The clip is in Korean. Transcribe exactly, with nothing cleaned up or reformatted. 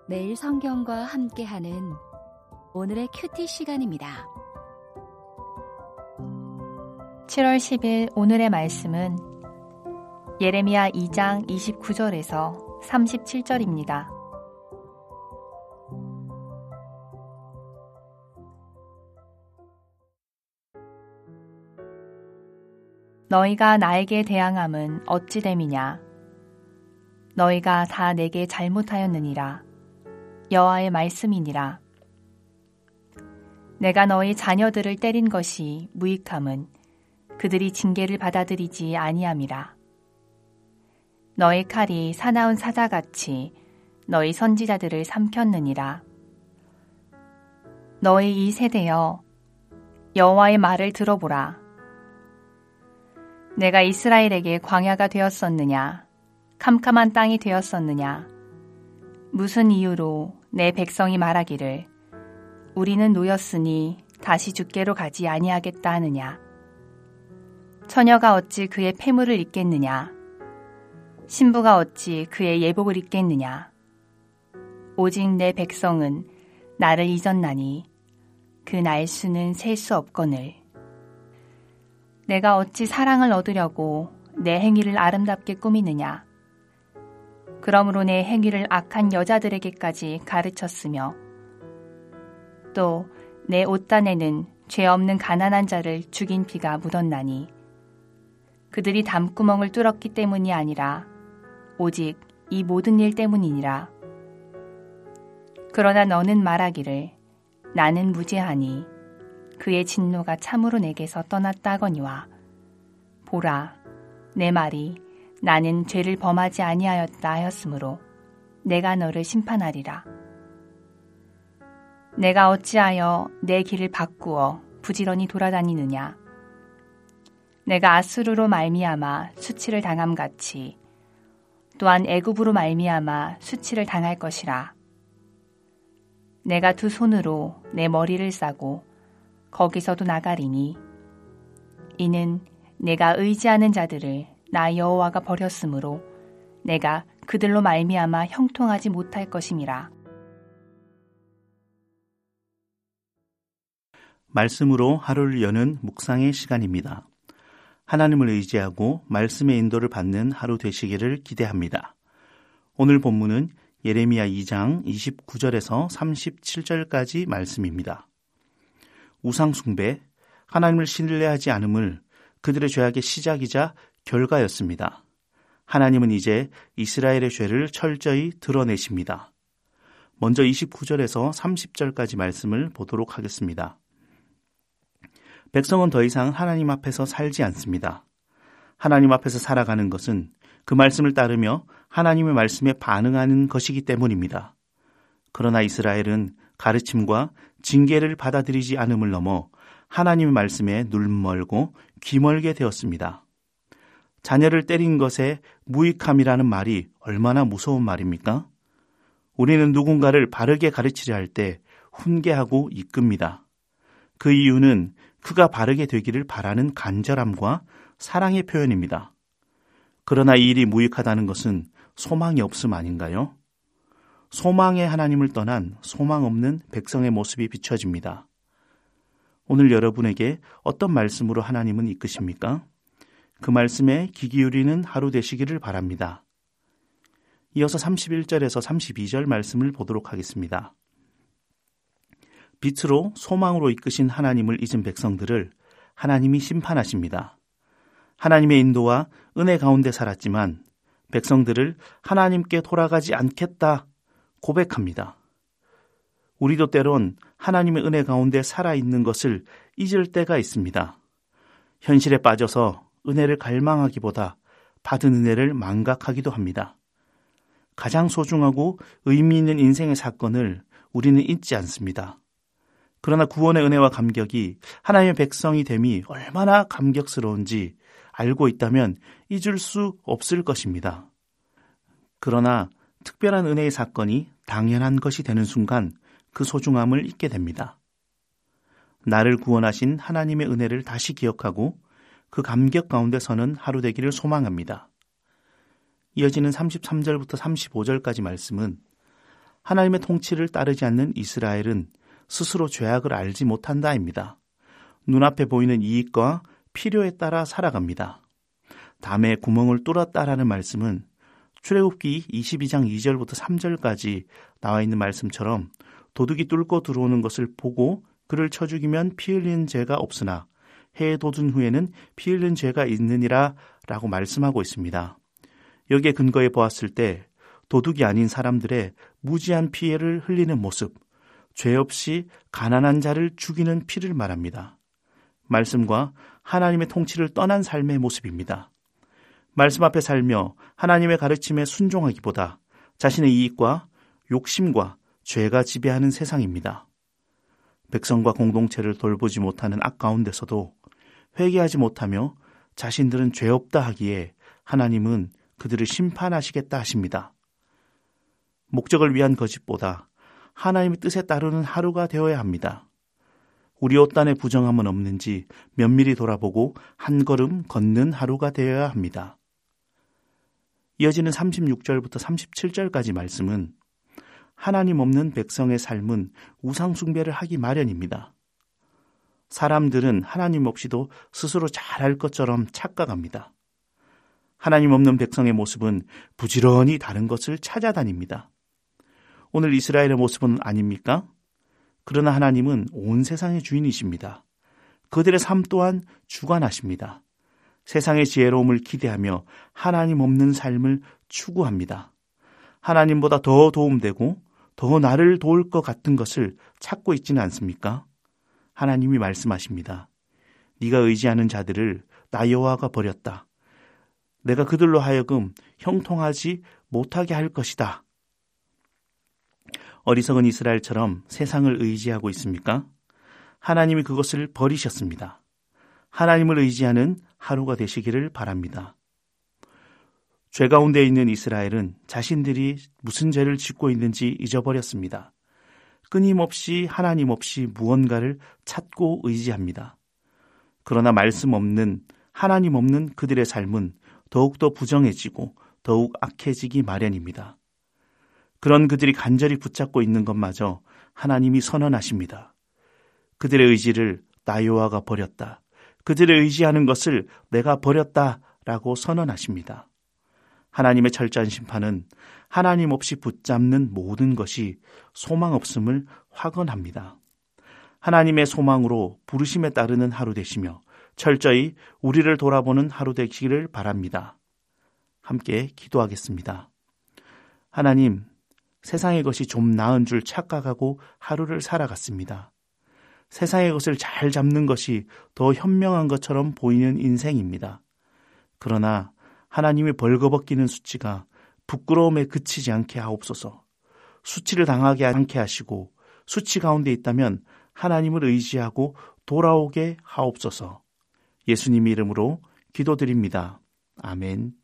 매일 성경과 함께하는 오늘의 큐티 시간입니다. 칠월 십일 오늘의 말씀은 예레미야 이 장 이십구 절에서 삼십칠 절입니다. 너희가 나에게 대항함은 어찌 됨이냐? 너희가 다 내게 잘못하였느니라. 여호와의 말씀이니라. 내가 너희 자녀들을 때린 것이 무익함은 그들이 징계를 받아들이지 아니함이라. 너희 칼이 사나운 사자같이 너희 선지자들을 삼켰느니라. 너희 이 세대여 여호와의 말을 들어보라. 내가 이스라엘에게 광야가 되었었느냐? 캄캄한 땅이 되었었느냐? 무슨 이유로 내 백성이 말하기를 우리는 노였으니 다시 주께로 가지 아니하겠다 하느냐? 처녀가 어찌 그의 폐물을 입겠느냐? 신부가 어찌 그의 예복을 입겠느냐? 오직 내 백성은 나를 잊었나니 그 날수는 셀 수 없거늘. 내가 어찌 사랑을 얻으려고 내 행위를 아름답게 꾸미느냐? 그러므로 내 행위를 악한 여자들에게까지 가르쳤으며 또 내 옷단에는 죄 없는 가난한 자를 죽인 피가 묻었나니 그들이 담구멍을 뚫었기 때문이 아니라 오직 이 모든 일 때문이니라. 그러나 너는 말하기를 나는 무죄하니 그의 진노가 참으로 내게서 떠났다 하거니와 보라 내 말이 나는 죄를 범하지 아니하였다 하였으므로 내가 너를 심판하리라. 내가 어찌하여 내 길을 바꾸어 부지런히 돌아다니느냐? 내가 아수르로 말미암아 수치를 당함같이 또한 애굽으로 말미암아 수치를 당할 것이라. 내가 두 손으로 내 머리를 싸고 거기서도 나가리니 이는 내가 의지하는 자들을 나 여호와가 버렸으므로 내가 그들로 말미암아 형통하지 못할 것임이라. 말씀으로 하루를 여는 묵상의 시간입니다. 하나님을 의지하고 말씀의 인도를 받는 하루 되시기를 기대합니다. 오늘 본문은 예레미야 이 장 이십구 절에서 삼십칠 절까지 말씀입니다. 우상숭배, 하나님을 신뢰하지 않음을 그들의 죄악의 시작이자 결과였습니다. 하나님은 이제 이스라엘의 죄를 철저히 드러내십니다. 먼저 이십구 절에서 삼십 절까지 말씀을 보도록 하겠습니다. 백성은 더 이상 하나님 앞에서 살지 않습니다. 하나님 앞에서 살아가는 것은 그 말씀을 따르며 하나님의 말씀에 반응하는 것이기 때문입니다. 그러나 이스라엘은 가르침과 징계를 받아들이지 않음을 넘어 하나님의 말씀에 눈멀고 귀멀게 되었습니다. 자녀를 때린 것에 무익함이라는 말이 얼마나 무서운 말입니까? 우리는 누군가를 바르게 가르치려 할 때 훈계하고 이끕니다. 그 이유는 그가 바르게 되기를 바라는 간절함과 사랑의 표현입니다. 그러나 이 일이 무익하다는 것은 소망이 없음 아닌가요? 소망의 하나님을 떠난 소망 없는 백성의 모습이 비춰집니다. 오늘 여러분에게 어떤 말씀으로 하나님은 이끄십니까? 그 말씀에 귀 기울이는 하루 되시기를 바랍니다. 이어서 삼십일 절에서 삼십이 절 말씀을 보도록 하겠습니다. 빛으로 소망으로 이끄신 하나님을 잊은 백성들을 하나님이 심판하십니다. 하나님의 인도와 은혜 가운데 살았지만 백성들을 하나님께 돌아가지 않겠다 고백합니다. 우리도 때론 하나님의 은혜 가운데 살아있는 것을 잊을 때가 있습니다. 현실에 빠져서 은혜를 갈망하기보다 받은 은혜를 망각하기도 합니다. 가장 소중하고 의미 있는 인생의 사건을 우리는 잊지 않습니다. 그러나 구원의 은혜와 감격이 하나님의 백성이 됨이 얼마나 감격스러운지 알고 있다면 잊을 수 없을 것입니다. 그러나 특별한 은혜의 사건이 당연한 것이 되는 순간 그 소중함을 잊게 됩니다. 나를 구원하신 하나님의 은혜를 다시 기억하고 그 감격 가운데 서는 하루 되기를 소망합니다. 이어지는 삼십삼 절부터 삼십오 절까지 말씀은 하나님의 통치를 따르지 않는 이스라엘은 스스로 죄악을 알지 못한다입니다. 눈앞에 보이는 이익과 필요에 따라 살아갑니다. 담에 구멍을 뚫었다라는 말씀은 출애굽기 이십이 장 이 절부터 삼 절까지 나와 있는 말씀처럼 도둑이 뚫고 들어오는 것을 보고 그를 쳐 죽이면 피 흘리는 죄가 없으나 해에 돋은 후에는 피 흘리는 죄가 있느니라 라고 말씀하고 있습니다. 여기에 근거해 보았을 때 도둑이 아닌 사람들의 무지한 피해를 흘리는 모습, 죄 없이 가난한 자를 죽이는 피를 말합니다. 말씀과 하나님의 통치를 떠난 삶의 모습입니다. 말씀 앞에 살며 하나님의 가르침에 순종하기보다 자신의 이익과 욕심과 죄가 지배하는 세상입니다. 백성과 공동체를 돌보지 못하는 악 가운데서도 회개하지 못하며 자신들은 죄 없다 하기에 하나님은 그들을 심판하시겠다 하십니다. 목적을 위한 거짓보다 하나님의 뜻에 따르는 하루가 되어야 합니다. 우리 옷단에 부정함은 없는지 면밀히 돌아보고 한 걸음 걷는 하루가 되어야 합니다. 이어지는 삼십육 절부터 삼십칠 절까지 말씀은 하나님 없는 백성의 삶은 우상 숭배를 하기 마련입니다. 사람들은 하나님 없이도 스스로 잘할 것처럼 착각합니다. 하나님 없는 백성의 모습은 부지런히 다른 것을 찾아다닙니다. 오늘 이스라엘의 모습은 아닙니까? 그러나 하나님은 온 세상의 주인이십니다. 그들의 삶 또한 주관하십니다. 세상의 지혜로움을 기대하며 하나님 없는 삶을 추구합니다. 하나님보다 더 도움되고 더 나를 도울 것 같은 것을 찾고 있지는 않습니까? 하나님이 말씀하십니다. 네가 의지하는 자들을 나 여호와가 버렸다. 내가 그들로 하여금 형통하지 못하게 할 것이다. 어리석은 이스라엘처럼 세상을 의지하고 있습니까? 하나님이 그것을 버리셨습니다. 하나님을 의지하는 하루가 되시기를 바랍니다. 죄 가운데 있는 이스라엘은 자신들이 무슨 죄를 짓고 있는지 잊어버렸습니다. 끊임없이 하나님 없이 무언가를 찾고 의지합니다. 그러나 말씀 없는, 하나님 없는 그들의 삶은 더욱더 부정해지고 더욱 악해지기 마련입니다. 그런 그들이 간절히 붙잡고 있는 것마저 하나님이 선언하십니다. 그들의 의지를 나 여호와가 버렸다. 그들의 의지하는 것을 내가 버렸다라고 선언하십니다. 하나님의 철저한 심판은 하나님 없이 붙잡는 모든 것이 소망 없음을 확언합니다. 하나님의 소망으로 부르심에 따르는 하루 되시며 철저히 우리를 돌아보는 하루 되시기를 바랍니다. 함께 기도하겠습니다. 하나님, 세상의 것이 좀 나은 줄 착각하고 하루를 살아갔습니다. 세상의 것을 잘 잡는 것이 더 현명한 것처럼 보이는 인생입니다. 그러나 하나님이 벌거벗기는 수치가 부끄러움에 그치지 않게 하옵소서. 수치를 당하게 않게 하시고 수치 가운데 있다면 하나님을 의지하고 돌아오게 하옵소서. 예수님 이름으로 기도드립니다. 아멘.